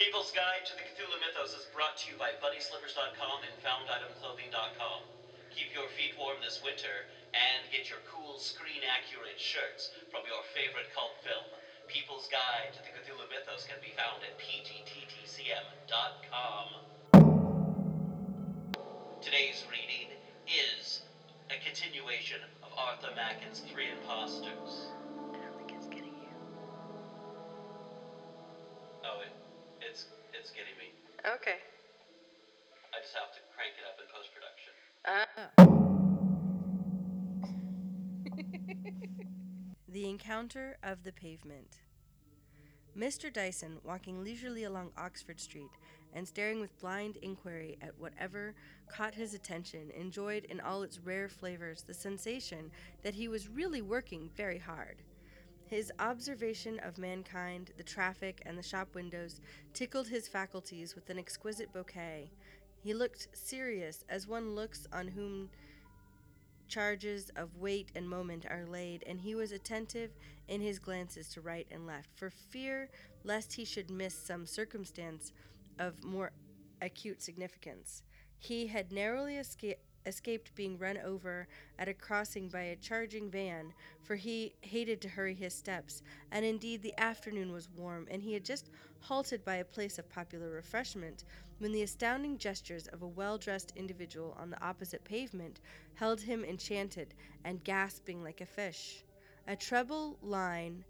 People's Guide to the Cthulhu Mythos is brought to you by BunnySlippers.com and FoundItemClothing.com. Keep your feet warm this winter and get your cool screen-accurate shirts from your favorite cult film. People's Guide to the Cthulhu Mythos can be found at pgttcm.com. Today's reading is a continuation of Arthur Macken's Three Imposters. I don't think it's getting you. Oh, it's getting me. Okay. I just have to crank it up in post-production. The Encounter of the Pavement. Mr. Dyson, walking leisurely along Oxford Street and staring with blind inquiry at whatever caught his attention, enjoyed in all its rare flavors the sensation that he was really working very hard. His observation of mankind, the traffic, and the shop windows tickled his faculties with an exquisite bouquet. He looked serious, as one looks on whom charges of weight and moment are laid, and he was attentive in his glances to right and left, for fear lest he should miss some circumstance of more acute significance. He had narrowly escaped being run over at a crossing by a charging van, for he hated to hurry his steps, and indeed the afternoon was warm, and he had just halted by a place of popular refreshment, when the astounding gestures of a well-dressed individual on the opposite pavement held him enchanted and gasping like a fish. A treble line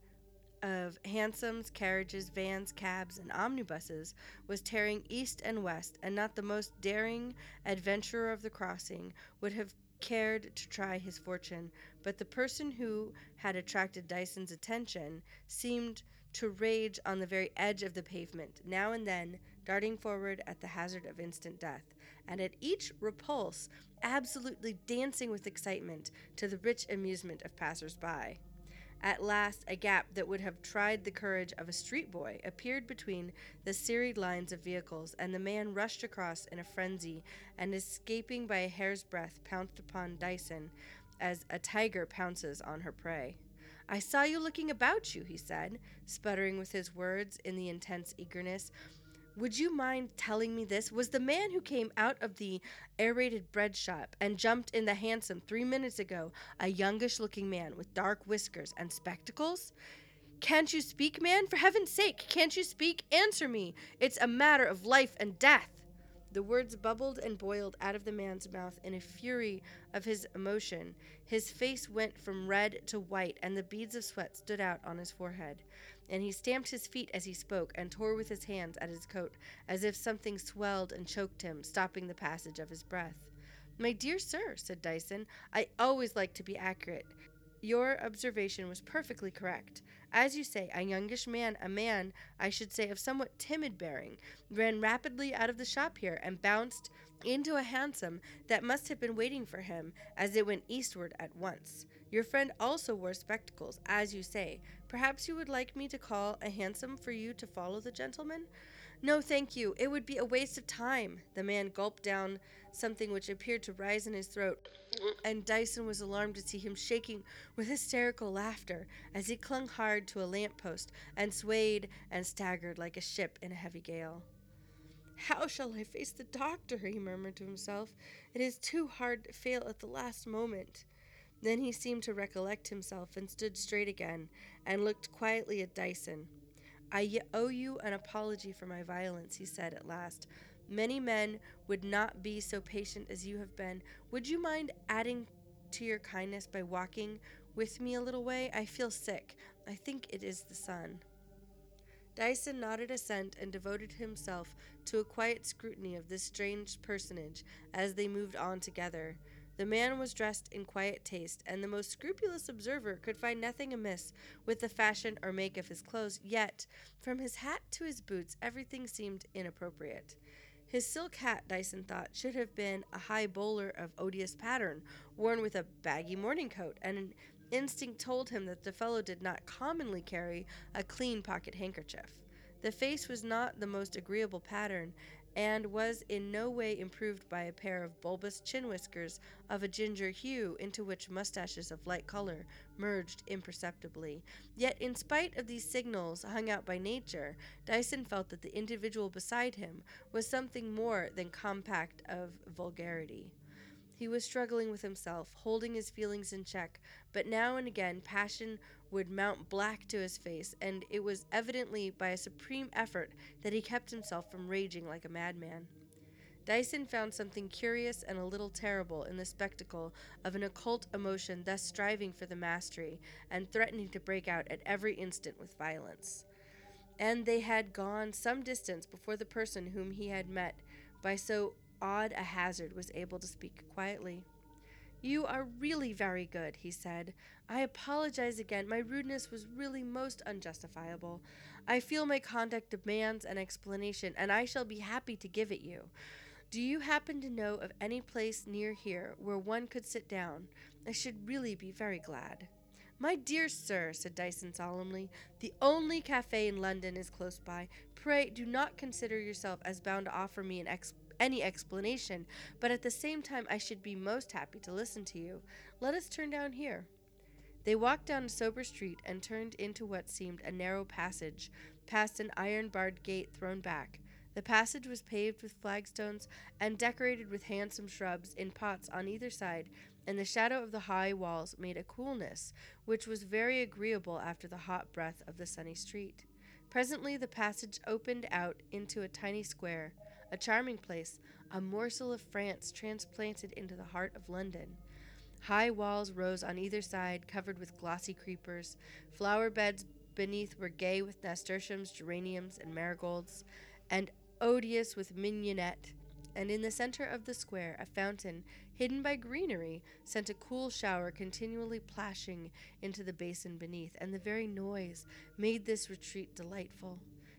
of hansoms, carriages, vans, cabs, and omnibuses was tearing east and west, and not the most daring adventurer of the crossing would have cared to try his fortune, but the person who had attracted Dyson's attention seemed to rage on the very edge of the pavement, now and then darting forward at the hazard of instant death, and at each repulse absolutely dancing with excitement to the rich amusement of passers-by. At last, a gap that would have tried the courage of a street boy appeared between the serried lines of vehicles, and the man rushed across in a frenzy, and escaping by a hair's breadth, pounced upon Dyson as a tiger pounces on her prey. "I saw you looking about you," he said, sputtering with his words in the intense eagerness. "Would you mind telling me this? Was the man who came out of the aerated bread shop and jumped in the hansom 3 minutes ago a youngish-looking man with dark whiskers and spectacles? Can't you speak, man? For heaven's sake, can't you speak? Answer me. It's a matter of life and death." The words bubbled and boiled out of the man's mouth in a fury of his emotion. His face went from red to white, and the beads of sweat stood out on his forehead, and he stamped his feet as he spoke, and tore with his hands at his coat, as if something swelled and choked him, stopping the passage of his breath. "My dear sir," said Dyson, "I always like to be accurate. Your observation was perfectly correct. As you say, a youngish man, a man, I should say, of somewhat timid bearing, ran rapidly out of the shop here and bounced into a hansom that must have been waiting for him as it went eastward at once. Your friend also wore spectacles, as you say. Perhaps you would like me to call a hansom for you to follow the gentleman?" "No, thank you. It would be a waste of time." The man gulped down something which appeared to rise in his throat, and Dyson was alarmed to see him shaking with hysterical laughter as he clung hard to a lamp-post and swayed and staggered like a ship in a heavy gale. "How shall I face the doctor?" he murmured to himself. "It is too hard to fail at the last moment." Then he seemed to recollect himself and stood straight again and looked quietly at Dyson. "I owe you an apology for my violence," he said at last. "Many men would not be so patient as you have been. Would you mind adding to your kindness by walking with me a little way? I feel sick. I think it is the sun." Dyson nodded assent and devoted himself to a quiet scrutiny of this strange personage as they moved on together. The man was dressed in quiet taste, and the most scrupulous observer could find nothing amiss with the fashion or make of his clothes, yet, from his hat to his boots, everything seemed inappropriate. His silk hat, Dyson thought, should have been a high bowler of odious pattern, worn with a baggy morning coat, and an instinct told him that the fellow did not commonly carry a clean pocket handkerchief. The face was not the most agreeable pattern, and was in no way improved by a pair of bulbous chin whiskers of a ginger hue into which mustaches of light color merged imperceptibly. Yet, in spite of these signals hung out by nature, Dyson felt that the individual beside him was something more than compact of vulgarity. He was struggling with himself, holding his feelings in check, but now and again passion would mount black to his face, and it was evidently by a supreme effort that he kept himself from raging like a madman. Dyson found something curious and a little terrible in the spectacle of an occult emotion thus striving for the mastery and threatening to break out at every instant with violence. And they had gone some distance before the person whom he had met by so odd a hazard was able to speak quietly. "You are really very good," he said. "I apologize again. My rudeness was really most unjustifiable. I feel my conduct demands an explanation, and I shall be happy to give it you. Do you happen to know of any place near here where one could sit down? I should really be very glad." "My dear sir," said Dyson solemnly, "the only cafe in London is close by. Pray do not consider yourself as bound to offer me any explanation, but at the same time I should be most happy to listen to you. Let us turn down here." They walked down a sober street and turned into what seemed a narrow passage, past an iron-barred gate thrown back. The passage was paved with flagstones and decorated with handsome shrubs in pots on either side, and the shadow of the high walls made a coolness which was very agreeable after the hot breath of the sunny street. Presently the passage opened out into a tiny square, a charming place, a morsel of France transplanted into the heart of London. High walls rose on either side, covered with glossy creepers. Flower beds beneath were gay with nasturtiums, geraniums, and marigolds, and odious with mignonette. And in the center of the square, a fountain, hidden by greenery, sent a cool shower continually plashing into the basin beneath, and the very noise made this retreat delightful.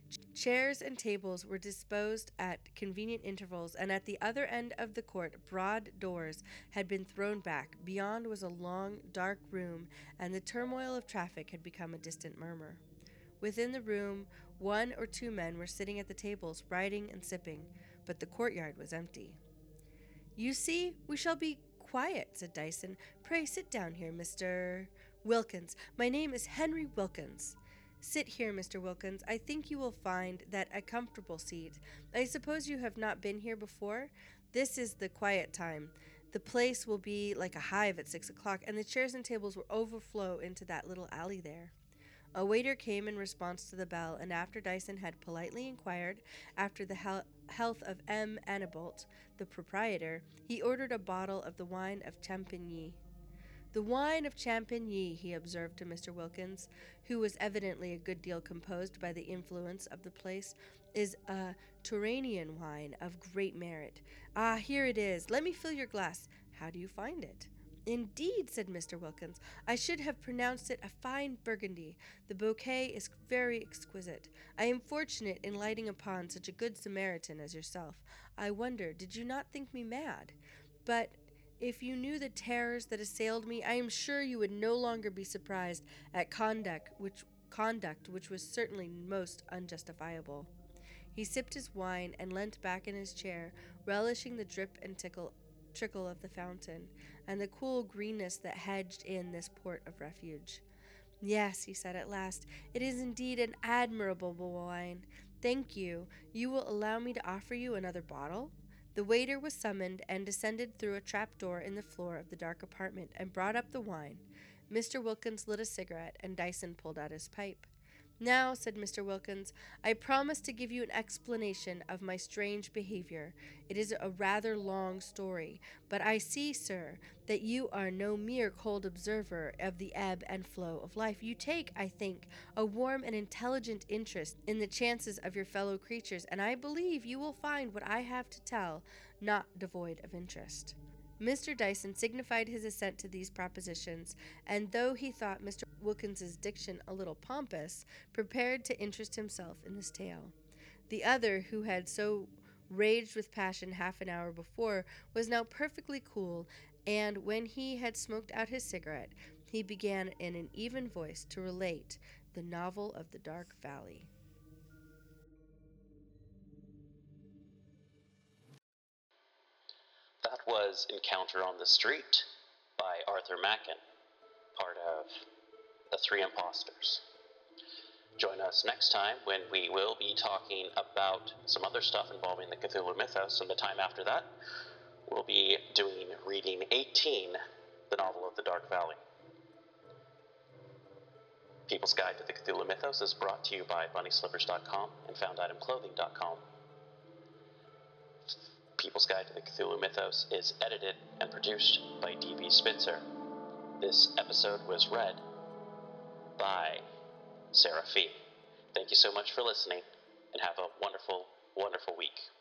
Chairs and tables were disposed at convenient intervals, and at the other end of the court broad doors had been thrown back. Beyond was a long, dark room, and the turmoil of traffic had become a distant murmur. Within the room, 1 or 2 men were sitting at the tables, writing and sipping, but the courtyard was empty. "You see, we shall be quiet," said Dyson. "Pray sit down here, Mr. Wilkins. My name is Henry Wilkins. Sit here, Mr. Wilkins. I think you will find that a comfortable seat. I suppose you have not been here before? This is the quiet time. The place will be like a hive at 6 o'clock, and the chairs and tables will overflow into that little alley there." A waiter came in response to the bell, and after Dyson had politely inquired after the health of M. Annibalt, the proprietor, he ordered a bottle of the wine of Champigny. "The wine of Champigny," he observed to Mr. Wilkins, who was evidently a good deal composed by the influence of the place, "is a Touranian wine of great merit. Ah, here it is. Let me fill your glass. How do you find it?" "Indeed," said Mr. Wilkins, "I should have pronounced it a fine Burgundy. The bouquet is very exquisite. I am fortunate in lighting upon such a good Samaritan as yourself. I wonder, did you not think me mad? But if you knew the terrors that assailed me, I am sure you would no longer be surprised at conduct which was certainly most unjustifiable." He sipped his wine and leant back in his chair, relishing the drip and trickle of the fountain, and the cool greenness that hedged in this port of refuge. "Yes," he said at last, "it is indeed an admirable wine. Thank you. You will allow me to offer you another bottle?" The waiter was summoned and descended through a trap-door in the floor of the dark apartment and brought up the wine. Mr. Wilkins lit a cigarette, and Dyson pulled out his pipe. "Now," said Mr. Wilkins, "I promise to give you an explanation of my strange behavior. It is a rather long story, but I see, sir, that you are no mere cold observer of the ebb and flow of life. You take, I think, a warm and intelligent interest in the chances of your fellow creatures, and I believe you will find what I have to tell not devoid of interest." Mr. Dyson signified his assent to these propositions, and though he thought Mr. Wilkins's diction a little pompous, prepared to interest himself in this tale. The other, who had so raged with passion half an hour before, was now perfectly cool, and when he had smoked out his cigarette, he began in an even voice to relate the novel of the Dark Valley. That was Encounter on the Street by Arthur Machen, part of The Three Impostors. Join us next time when we will be talking about some other stuff involving the Cthulhu mythos, and the time after that, we'll be doing Reading 18, the novel of the Dark Valley. People's Guide to the Cthulhu Mythos is brought to you by BunnySlippers.com and FoundItemClothing.com. People's Guide to the Cthulhu Mythos is edited and produced by D.B. Spitzer. This episode was read by Sarah Fee. Thank you so much for listening, and have a wonderful, wonderful week.